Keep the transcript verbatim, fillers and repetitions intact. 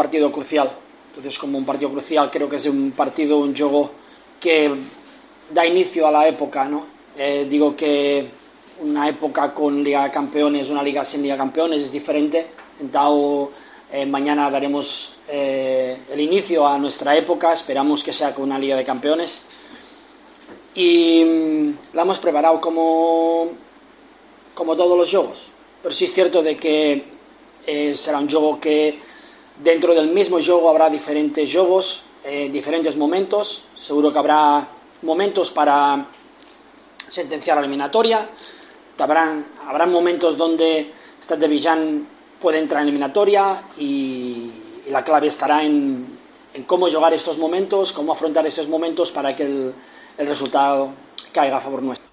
partido crucial. Entonces, como un partido crucial, creo que es un partido, un juego que da inicio a la época, ¿no? Eh, digo que una época con Liga de Campeones, una liga sin Liga de Campeones es diferente. Entonces, eh, mañana daremos eh, el inicio a nuestra época, esperamos que sea con una Liga de Campeones. Y mmm, la hemos preparado como, como todos los juegos, pero sí es cierto de que eh, será un juego que dentro del mismo juego habrá diferentes juegos, eh, diferentes momentos. Seguro que habrá momentos para sentenciar la eliminatoria, habrán, habrán momentos donde Stade de Bijan puede entrar en eliminatoria y, y la clave estará en, en cómo jugar estos momentos, cómo afrontar estos momentos para que el, el resultado caiga a favor nuestro.